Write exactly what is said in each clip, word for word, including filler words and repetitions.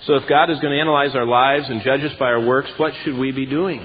So if God is going to analyze our lives and judge us by our works, what should we be doing?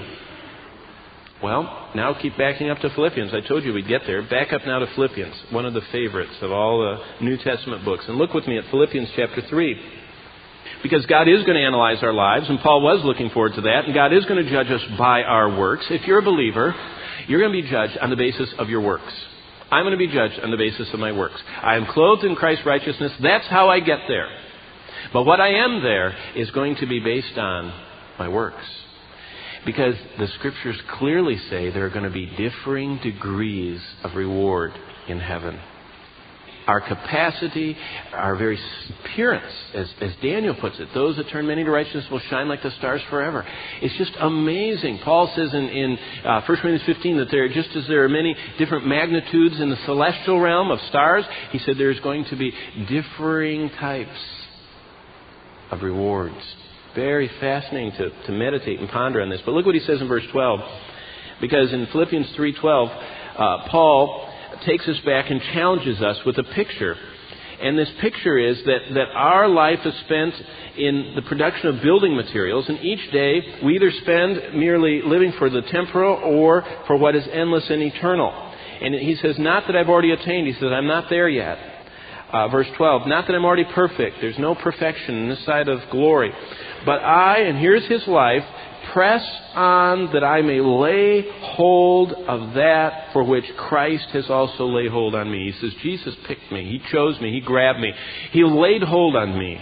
Well, now keep backing up to Philippians. I told you we'd get there. Back up now to Philippians, one of the favorites of all the New Testament books. And look with me at Philippians chapter three. Because God is going to analyze our lives, and Paul was looking forward to that, and God is going to judge us by our works. If you're a believer, you're going to be judged on the basis of your works. I'm going to be judged on the basis of my works. I am clothed in Christ's righteousness. That's how I get there. But what I am there is going to be based on my works. Because the Scriptures clearly say there are going to be differing degrees of reward in heaven. Our capacity, our very appearance, as, as Daniel puts it, those that turn many to righteousness will shine like the stars forever. It's just amazing. Paul says in, in uh, First Corinthians fifteen that there, just as there are many different magnitudes in the celestial realm of stars, he said there's going to be differing types of rewards. Very fascinating to, to meditate and ponder on this. But look what he says in verse twelve. Because in Philippians three twelve, uh, Paul takes us back and challenges us with a picture. And this picture is that, that our life is spent in the production of building materials. And each day we either spend merely living for the temporal or for what is endless and eternal. And he says, not that I've already attained. He says, I'm not there yet. Uh, verse twelve, not that I'm already perfect. There's no perfection in this side of glory. But I, and here's his life, press on that I may lay hold of that for which Christ has also laid hold on me. He says, Jesus picked me. He chose me. He grabbed me. He laid hold on me.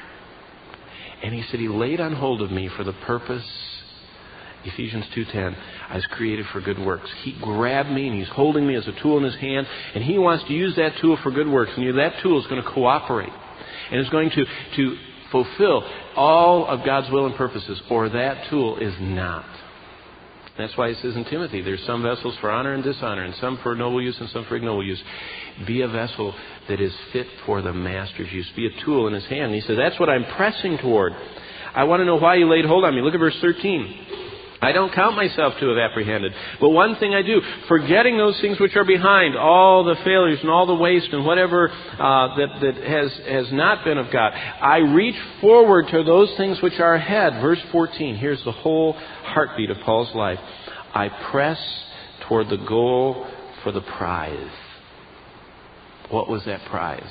And he said, he laid on hold of me for the purpose, Ephesians two ten, I was created for good works. He grabbed me and he's holding me as a tool in his hand, and he wants to use that tool for good works. And that tool is going to cooperate and is going to, to fulfill all of God's will and purposes, or that tool is not. That's why he says in Timothy, there's some vessels for honor and dishonor, and some for noble use and some for ignoble use. Be a vessel that is fit for the master's use. Be a tool in his hand. And he said, that's what I'm pressing toward. I want to know why you laid hold on me. Look at verse thirteen. I don't count myself to have apprehended. But one thing I do, forgetting those things which are behind, all the failures and all the waste and whatever uh, that, that has, has not been of God, I reach forward to those things which are ahead. Verse fourteen, here's the whole heartbeat of Paul's life. I press toward the goal for the prize. What was that prize?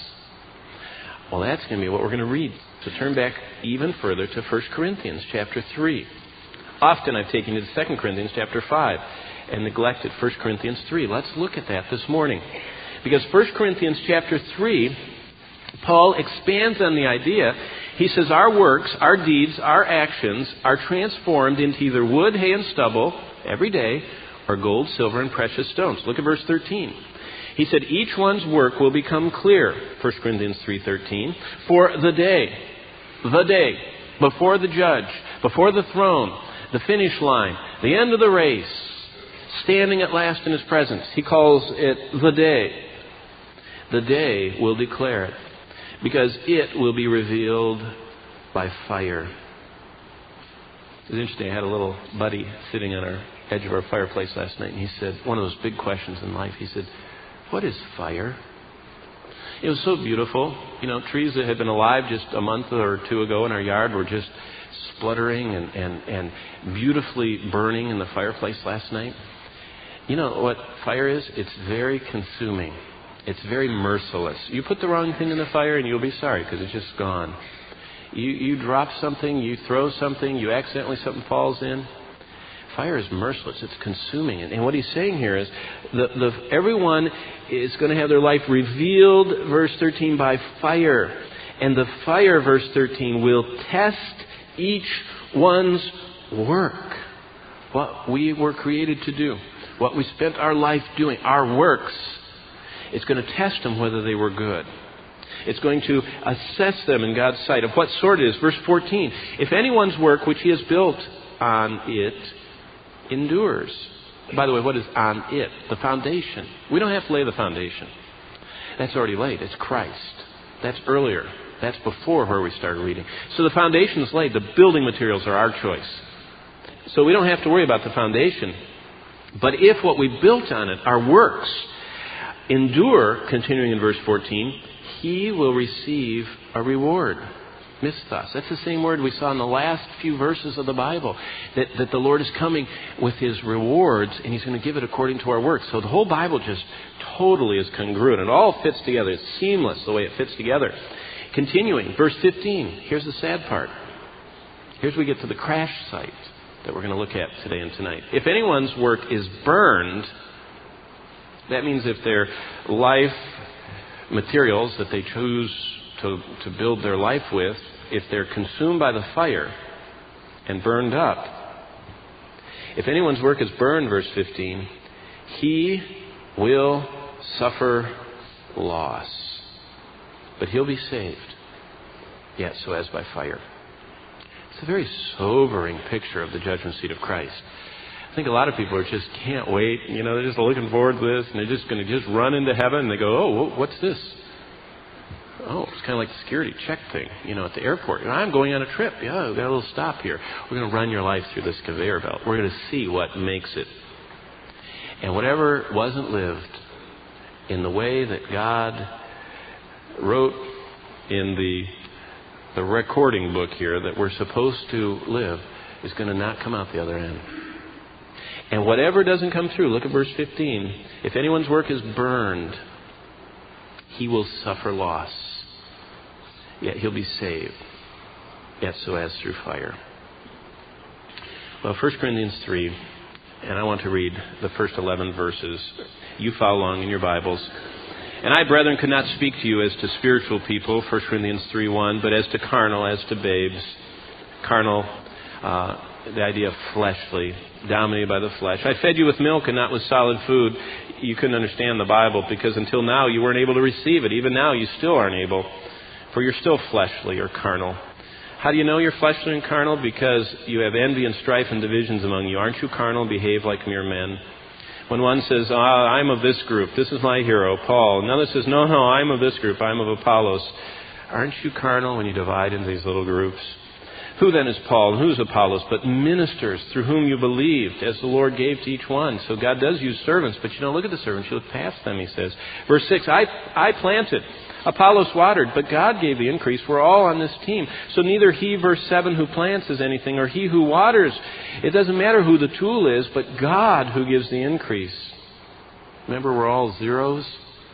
Well, that's going to be what we're going to read. So turn back even further to First Corinthians chapter three. Often I've taken you to Second Corinthians chapter five and neglected First Corinthians three. Let's look at that this morning. Because First Corinthians chapter three, Paul expands on the idea. He says our works, our deeds, our actions are transformed into either wood, hay, and stubble every day, or gold, silver, and precious stones. Look at verse thirteen. He said each one's work will become clear, First Corinthians three thirteen, for the day, the day, before the judge, before the throne, the finish line, the end of the race, standing at last in his presence. He calls it the day. The day will declare it, because it will be revealed by fire. It was interesting. I had a little buddy sitting on our edge of our fireplace last night, and he said, one of those big questions in life, he said, what is fire? It was so beautiful. You know, trees that had been alive just a month or two ago in our yard were just spluttering and, and, and beautifully burning in the fireplace last night. You know what fire is? It's very consuming. It's very merciless. You put the wrong thing in the fire and you'll be sorry because it's just gone. You, you drop something, you throw something, you accidentally, something falls in. Fire is merciless. It's consuming. And, and what he's saying here is the, the, everyone is going to have their life revealed, verse thirteen, by fire. And the fire, verse thirteen, will test each one's work. What we were created to do. What we spent our life doing. Our works. It's going to test them whether they were good. It's going to assess them in God's sight of what sort it is. Verse fourteen. If anyone's work which he has built on it endures. By the way, what is on it? The foundation. We don't have to lay the foundation. That's already laid. It's Christ. That's earlier. That's before where we started reading. So the foundation is laid. The building materials are our choice. So we don't have to worry about the foundation. But if what we built on it, our works, endure, continuing in verse fourteen, he will receive a reward. Misthos. That's the same word we saw in the last few verses of the Bible. That, that the Lord is coming with His rewards, and He's going to give it according to our works. So the whole Bible just totally is congruent. It all fits together. It's seamless the way it fits together. Continuing, verse fifteen. Here's the sad part. Here's we get to the crash site that we're going to look at today and tonight. If anyone's work is burned, that means if their life materials that they choose to, to build their life with, if they're consumed by the fire and burned up, if anyone's work is burned, verse fifteen, he will suffer loss, but he'll be saved, yet so as by fire. It's a very sobering picture of the judgment seat of Christ. I think a lot of people are just can't wait. You know, they're just looking forward to this, and they're just going to just run into heaven. And they go, oh, what's this? Oh, it's kind of like the security check thing, you know, at the airport. I'm going on a trip. Yeah, we've got a little stop here. We're going to run your life through this conveyor belt. We're going to see what makes it. And whatever wasn't lived in the way that God wrote in the the recording book here that we're supposed to live is going to not come out the other end. And whatever doesn't come through, look at verse fifteen. If anyone's work is burned, he will suffer loss, yet he'll be saved, yet so as through fire. Well, First Corinthians three, and I want to read the first eleven verses. You follow along in your Bibles. And I, brethren, could not speak to you as to spiritual people, First Corinthians three one, but as to carnal, as to babes. Carnal, uh, the idea of fleshly, dominated by the flesh. I fed you with milk and not with solid food. You couldn't understand the Bible because until now you weren't able to receive it. Even now you still aren't able, for you're still fleshly or carnal. How do you know you're fleshly and carnal? Because you have envy and strife and divisions among you. Aren't you carnal? Behave like mere men. When one says, oh, I'm of this group, this is my hero, Paul. Another says, no, no, I'm of this group, I'm of Apollos. Aren't you carnal when you divide into these little groups? Who then is Paul and who is Apollos? But ministers through whom you believed, as the Lord gave to each one. So God does use servants, but you don't look at the servants, you look past them, he says. Verse six, I, I planted, Apollos watered, but God gave the increase. We're all on this team. So neither he, verse seven, who plants is anything, or he who waters. It doesn't matter who the tool is, but God who gives the increase. Remember, we're all zeros,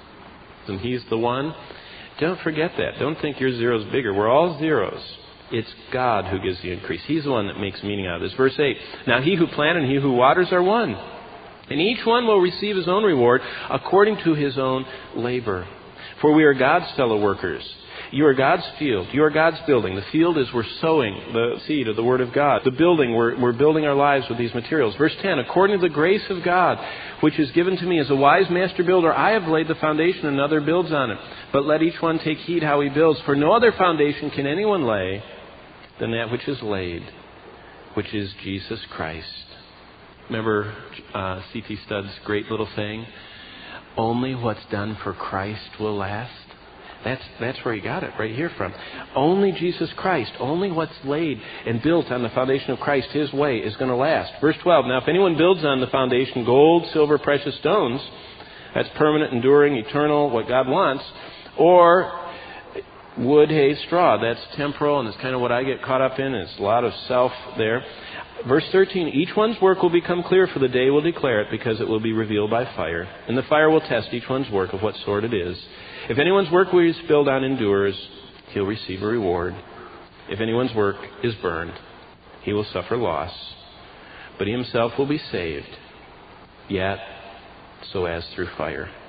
and he's the one. Don't forget that. Don't think your zero's bigger. We're all zeros. It's God who gives the increase. He's the one that makes meaning out of this. Verse eight, now he who planted and he who waters are one, and each one will receive his own reward according to his own labor. For we are God's fellow workers. You are God's field. You are God's building. The field is we're sowing the seed of the Word of God. The building, we're, we're building our lives with these materials. Verse ten, according to the grace of God, which is given to me as a wise master builder, I have laid the foundation, and another builds on it. But let each one take heed how he builds. For no other foundation can anyone lay than that which is laid, which is Jesus Christ. Remember uh, C T Studd's great little saying? Only what's done for Christ will last. That's that's where he got it, right here from. Only Jesus Christ, only what's laid and built on the foundation of Christ, His way, is going to last. Verse twelve, now if anyone builds on the foundation gold, silver, precious stones, that's permanent, enduring, eternal, what God wants, or wood, hay, straw, that's temporal, and it's kind of what I get caught up in. It's a lot of self there. Verse thirteen, each one's work will become clear, for the day will declare it, because it will be revealed by fire. And the fire will test each one's work of what sort it is. If anyone's work which is spilled on endures, he'll receive a reward. If anyone's work is burned, he will suffer loss, but he himself will be saved, yet so as through fire.